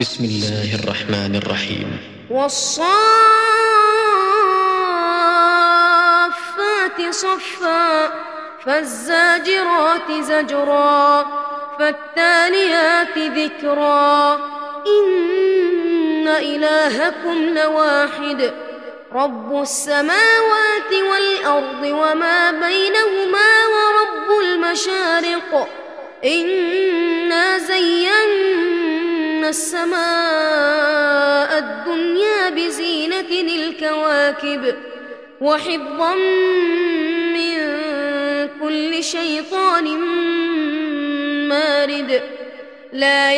بسم الله الرحمن الرحيم. والصافات صفا فالزاجرات زجرا فالتاليات ذكرا إن إلهكم لواحد رب السماوات والأرض وما بينهما ورب المشارق إنا زينا السماء الدنيا بزينة الكواكب وحفظا من كل شيطان مارد لا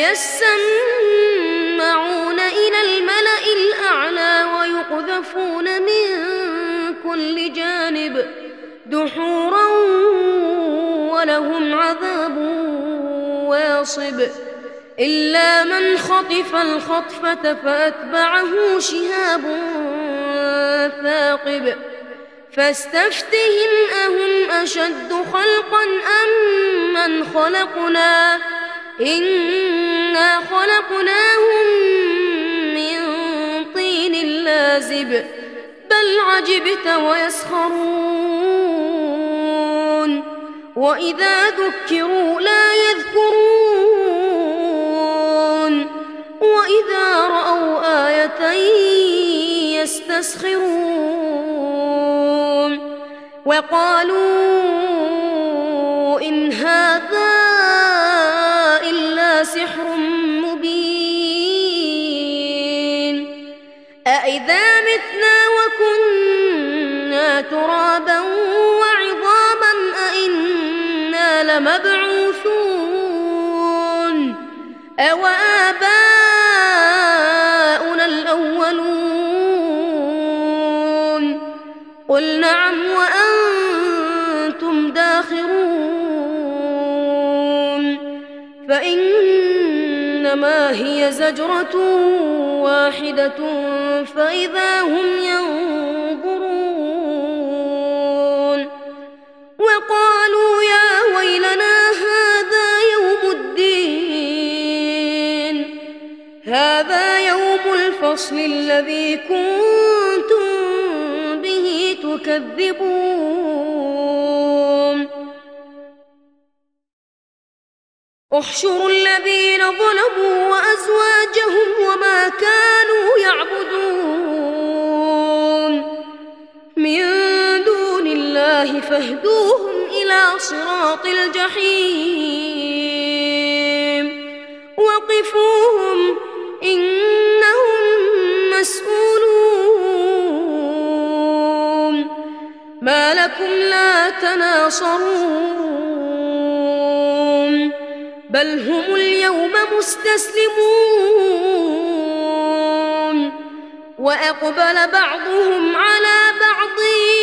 يسمعون إلى الملأ الأعلى ويقذفون من كل جانب دحورا ولهم عذاب واصب إلا من خطف الخطفة فأتبعه شهاب ثاقب فاستفتهم أهم أشد خلقا أم من خلقنا إنا خلقناهم من طين لازب بل عجبت ويسخرون وإذا ذكروا لا يذكرون وإذا رأوا آية يستسخرون وقالوا إن هذا إلا سحر مبين أإذا متنا وكنا ترابا وعظاما أإنا لمبعوثون أو آباؤنا الأولون قل نعم وأنتم داخرون فإنما هي زجرة واحدة فإذا هم ينظرون وقالوا يا ويلنا هذا يوم الفصل الذي كنتم به تكذبون احشروا الذين ظلموا وأزواجهم وما كانوا يعبدون من دون الله فاهدوهم إلى صراط الجحيم وقفوهم إنهم مسؤولون ما لكم لا تناصرون بل هم اليوم مستسلمون وأقبل بعضهم على بعض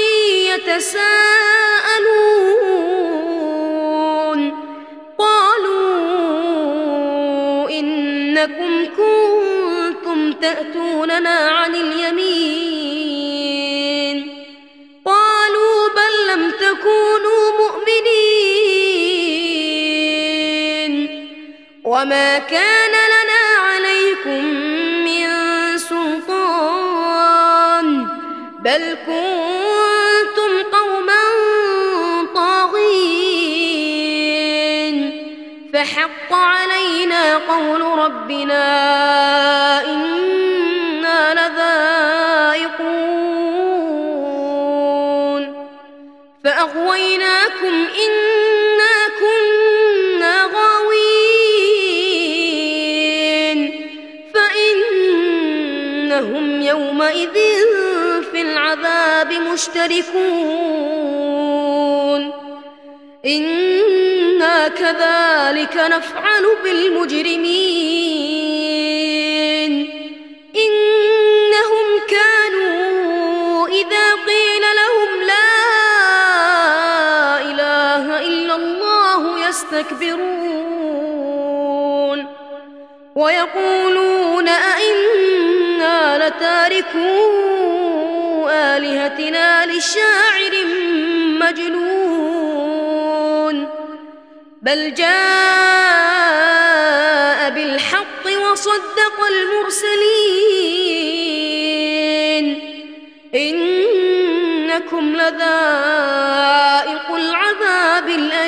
يتساءلون قالوا إنكم كنتم تأتوننا عن اليمين قالوا بل لم تكونوا مؤمنين وما كان لنا عليكم من سلطان بل كنتم قوما طاغين فحق علينا قول ربنا إنا لذائقون فأغويناكم إنا كنا غاوين فإنهم يومئذ في العذاب مشتركون إنا كذلك نفعل بالمجرمين إنهم كانوا إذا قيل لهم لا إله إلا الله يستكبرون ويقولون أئنا لتاركو آلهتنا لشاعر مجنون بل جاء بالحق وصدق المرسلين إنكم لذائق العذاب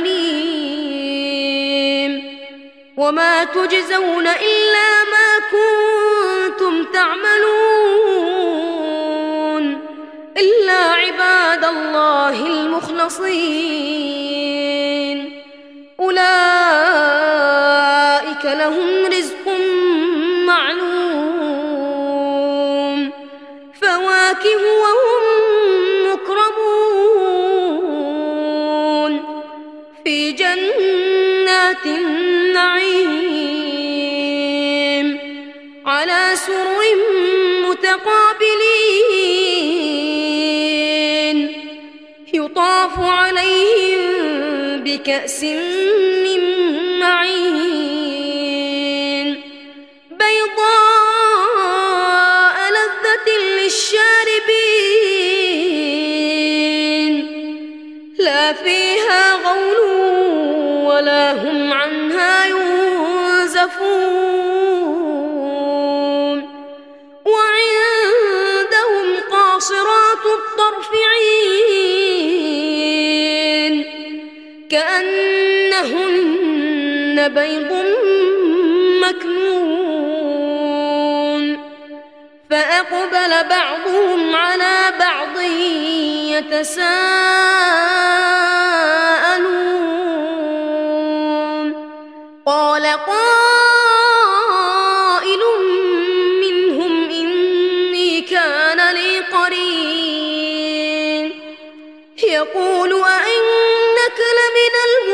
الأليم وما تجزون إلا ما كنتم تعملون إلا عباد الله المخلصين أولئك لهم رزق معلوم فواكه وهم مكرمون في جنات النعيم على سرر متقابلين يطاف عليهم بكأس من معين بيضاء لذة للشاربين لا فيها غول ولا هم عنها ينزفون وعندهم قاصرات الطرف عين كأنهن بيض مكنون فأقبل بعضهم على بعض يتساءلون قال قائل منهم إني كان لي قرين يقول أئنك لمن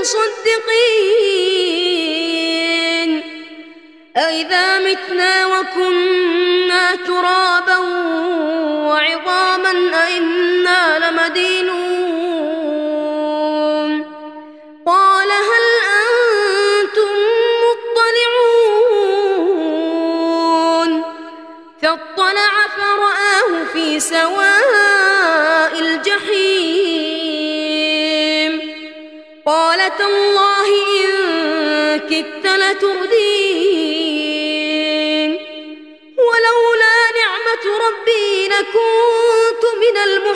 المصدقين أئذا متنا وكنا ترابا وعظاما أئنا لمدينون قال هل أنتم مطلعون فاطلع فرآه في سواء الجحيم قال تالله إن كدت لتردين ولولا نعمة ربي لكنت من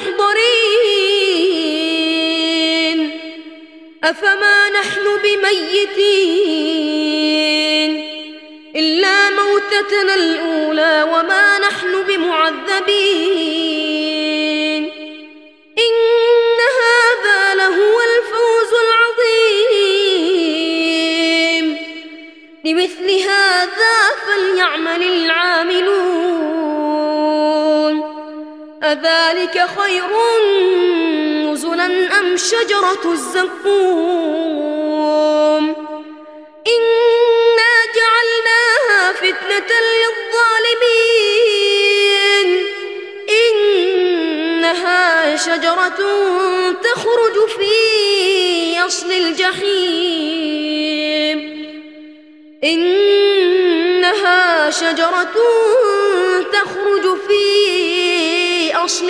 المحضرين أفما نحن بميتين إلا موتتنا الأولى وما نحن بمعذبين إن هذا لهو الفوز العظيم لمثل هذا فليعمل العاملون أذلك خير نزلا أم شجرة الزقوم إنا جعلناها فتنة للظالمين إنها شجرة تخرج في أصل الجحيم إنها شجرة تخرج في أصل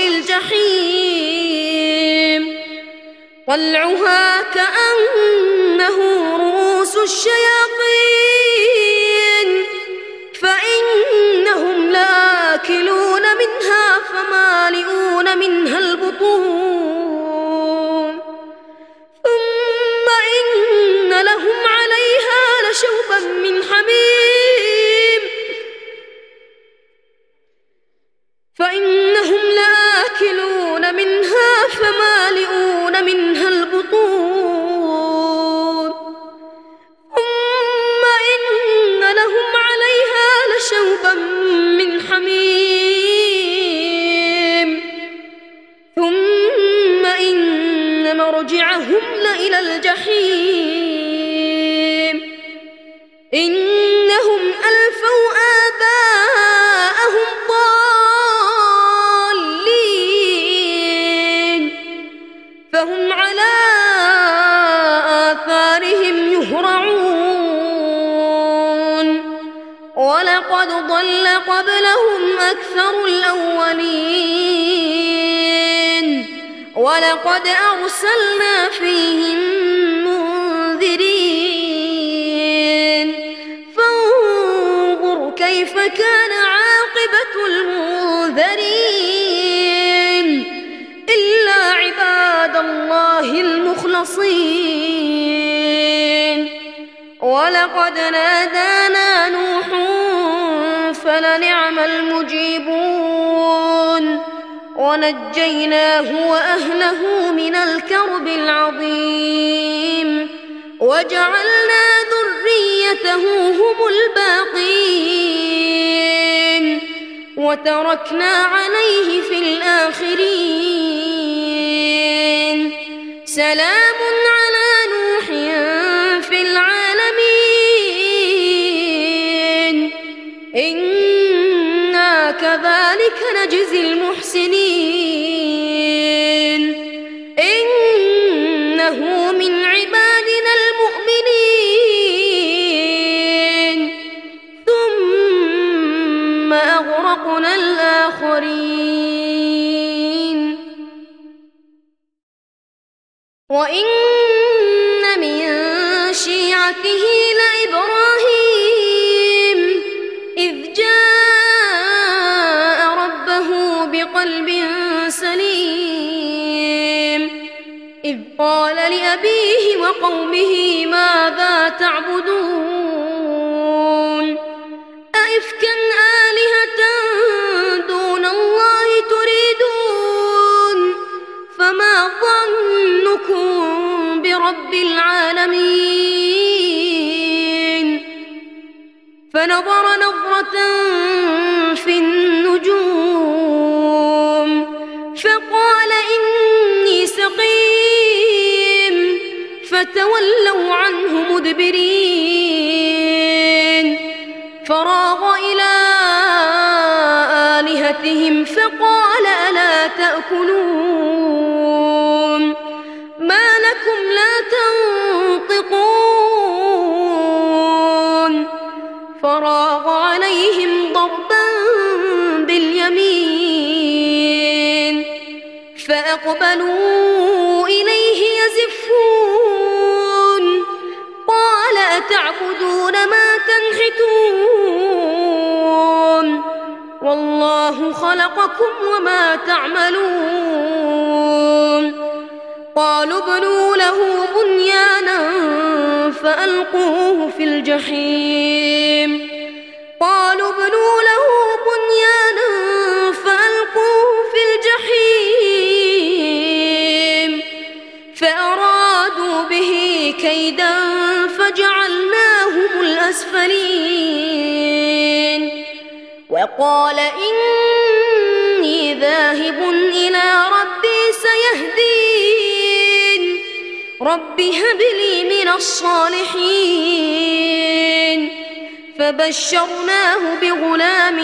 الجحيم طلعها كأنه رؤوس الشياطين فإنهم لآكلون منها فمالئون منها البطون ثم إن لهم عليها لشوبا من حميم فإنهم لآكلون منها فمالئون منها البطون ثم إن لهم عليها لشوبا من حميم ثم إن مرجعهم لإلى الجحيم إنهم ألفوا آباءهم ضالين فهم على آثارهم يهرعون ولقد ضل قبلهم أكثر الأولين ولقد أرسلنا فيهم منذرين فانظر كيف كان عاقبة المنذرين إلا عباد الله المخلصين ولقد نادانا نوح فلنعم المجيبون ونجيناه وأهله من الكرب العظيم وجعلنا ذريته هم الباقين وتركنا عليه في الآخرين سلام على نوح في العالمين إنا كذلك نجزي المحسنين إنه من عبادنا المؤمنين ثم أغرقنا الآخرين وإن من شيعته لإبراهيم إذ جاء ربه بقلب سليم إذ قال لأبيه وقومه ماذا تعبدون أئفكا آلهة دون الله تريدون فما ظنكم برب العالمين فنظر نظرة في النجوم فقال إني سقيم فتولوا عنه مدبرين فراغ إلى آلهتهم فقال ألا تأكلون ما لكم لا تنطقون فراغ عليهم ضربا باليمين فأقبلوا إليه يزفون قال أتعبدون ما تنحتون والله خلقكم وما تعملون قالوا ابنوا له بنيانا فألقوه في الجحيم قالوا ابنوا له بنيانا فألقوه في الجحيم فأرادوا به كيدا فجعلناهم الأسفلين وقال إني ذاهب إلى ربي سيهدين رب هب لي من الصالحين فبشرناه بغلام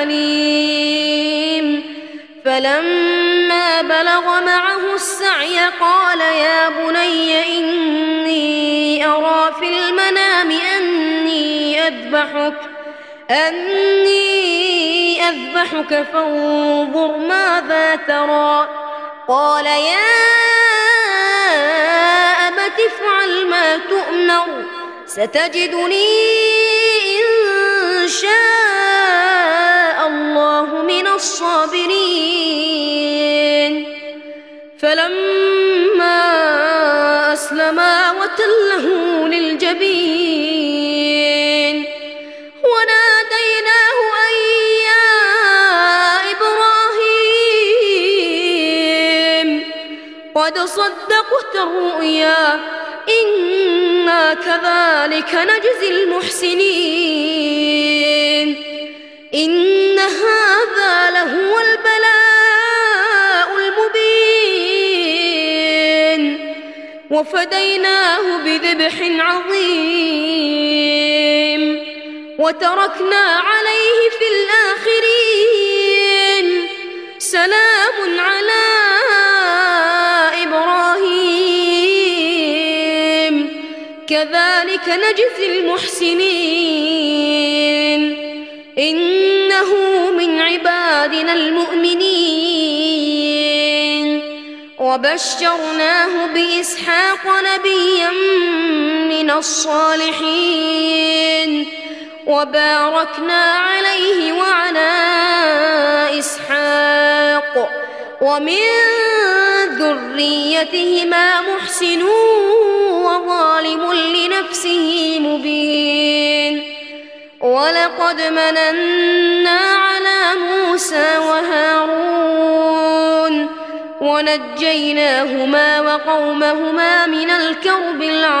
حليم فلما بلغ معه السعي قال يا بني إني أرى في المنام أني أذبحك فانظر ماذا ترى قال يا أبت افعل ما تؤمر ستجدني إن شاء الله من الصابرين فلما أسلما وتله للجبين وناديناه أن يا إبراهيم قد صدقت الرؤيا إنا كذلك نجزي المحسنين إن هذا لهو البلاء المبين وفديناه بذبح عظيم وتركنا عليه في الآخرين سلام على إبراهيم كذلك نجزي المحسنين إنه من عبادنا المؤمنين وبشرناه بإسحاق نبيا من الصالحين وباركنا عليه وعلى إسحاق ومن ذريتهما محسن وظالم لنفسه مبين ولقد مننا على موسى وهارون ونجيناهما وقومهما من الكرب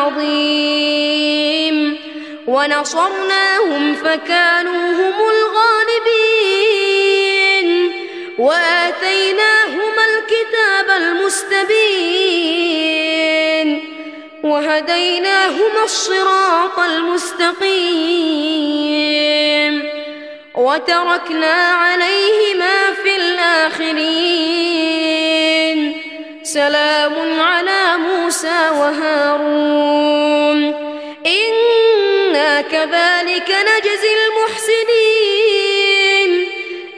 العظيم ونصرناهم فكانوا هم الغالبين وآتيناهما الكتاب المستبين وهديناهما الصراط المستقيم وتركنا عليهما في الآخرين سلام على موسى وهارون إنا كذلك نجزي المحسنين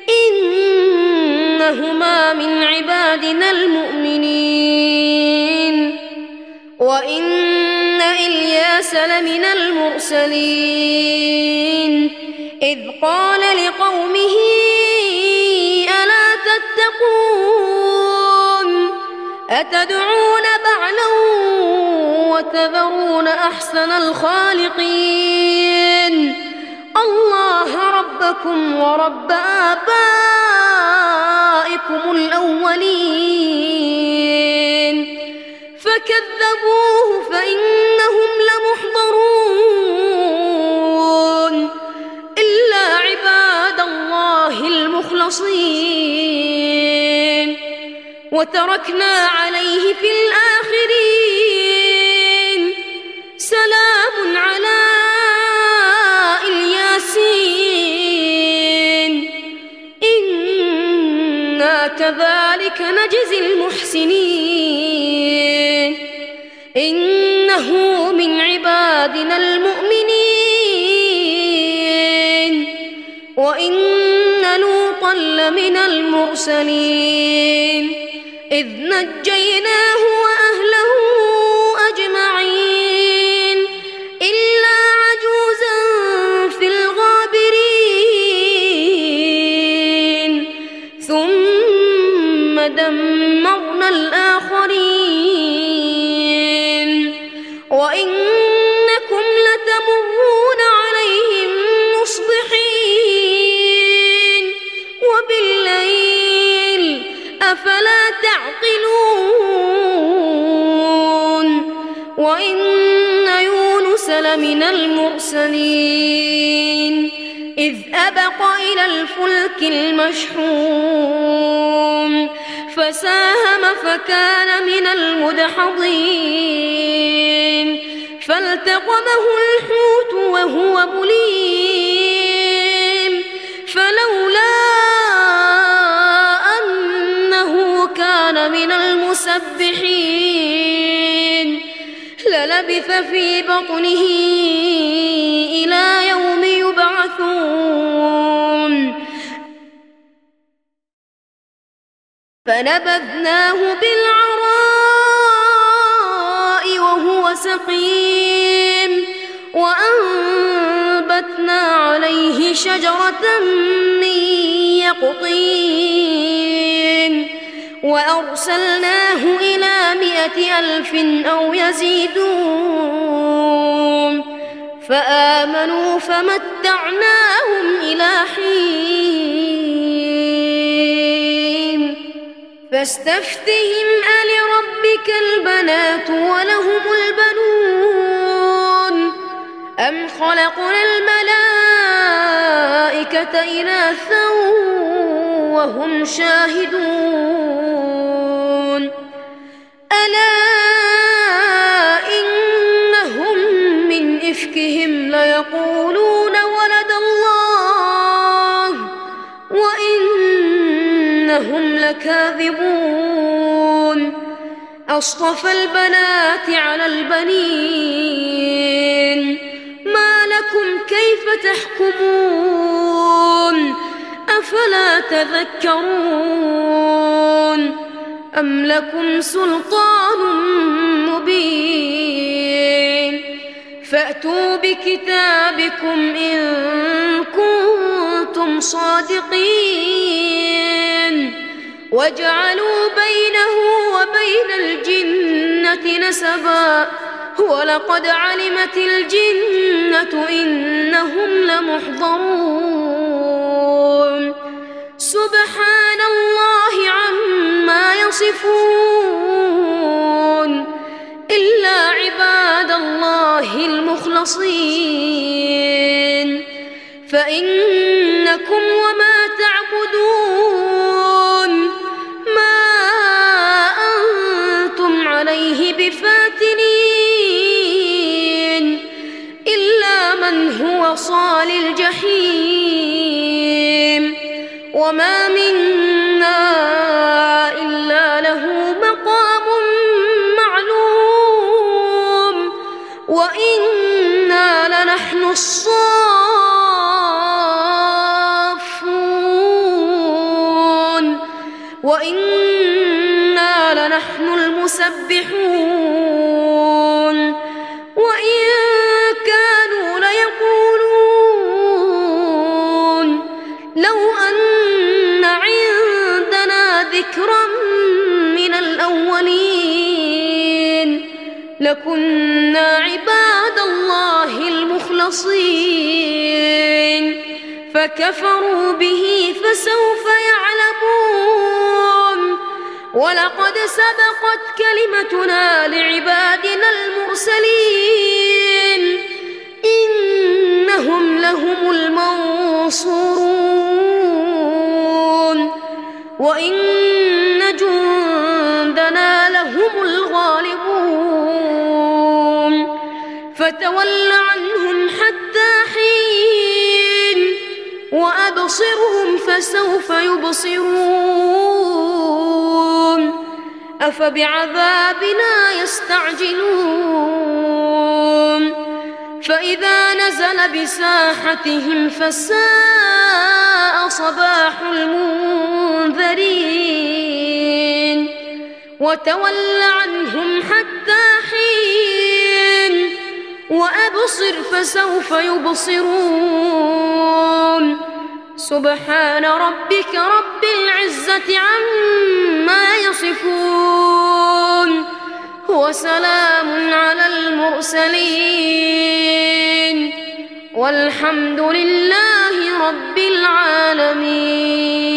إنهما من عبادنا المؤمنين وإن إلياس لمن المرسلين إذ قال لقومه ألا تتقون أتدعون بعلا وتذرون أحسن الخالقين الله ربكم ورب آبائكم الأولين فكذبوه فإنهم لمحضرون إلا عباد الله المخلصين وتركنا عليه في الآخرين سلام على الياسين إنا كذلك نجزي المحسنين إنه من عبادنا المؤمنين وإن لوطا لمن المرسلين إذ نجيناه وأهله أجمعين إلا عجوزا في الغابرين ثم دمرنا الآخرين وإنكم لتمرون عليهم مصبحين وبالليل أفلا تعقلون وإن يونس لمن المرسلين إذ أبق إلى الفلك المشحون فساهم فكان من المدحضين فالتقمه الحوت وهو مليم فلولا أنه كان من المسبحين للبث في بطنه إلى يوم يبعثون فنبذناه بالعراء وهو سقيم وأنبتنا عليه شجرة من يقطين وأرسلناه إلى 100,000 أو يزيدون فآمنوا فمتعناهم إلى حين فاستفتهم ألربك البنات ولهم البنون أم خلقنا الملائكة إناثا وهم شاهدون ألا إنهم من إفكهم ليقولون ولد الله وإنهم لكاذبون أصطفى البنات على البنين ما لكم كيف تحكمون أفلا تذكرون أم لكم سلطان مبين فأتوا بكتابكم إن كنتم صادقين وجعلوا بينه وبين الجنة نسبا ولقد علمت الجنة إنهم لمحضرون سبحان الله عما يصفون إلا عباد الله المخلصين فإنكم وما تعبدون ما أنتم عليه بفاتنين إلا من هو صال الجحيم وما منا إلا له مقام معلوم وإنا لنحن الصافون وإنا لنحن المسبحون وإن كانوا ليقولون لو أن عندنا ذكرا من الأولين لكنا عباد الله المخلصين فكفروا به فسوف يعلمون ولقد سبقت كلمتنا لعبادنا المرسلين إنهم لهم المنصورون وإن جندنا لهم الغالبون فتول عنهم حتى حين وأبصرهم فسوف يبصرون أفبعذابنا يستعجلون فإذا نزل بساحتهم فساء صباح المنذرين وتول عنهم حتى حين وأبصر فسوف يبصرون سبحان ربك رب العزة عما يصفون وسلام على المرسلين والحمد لله رب العالمين.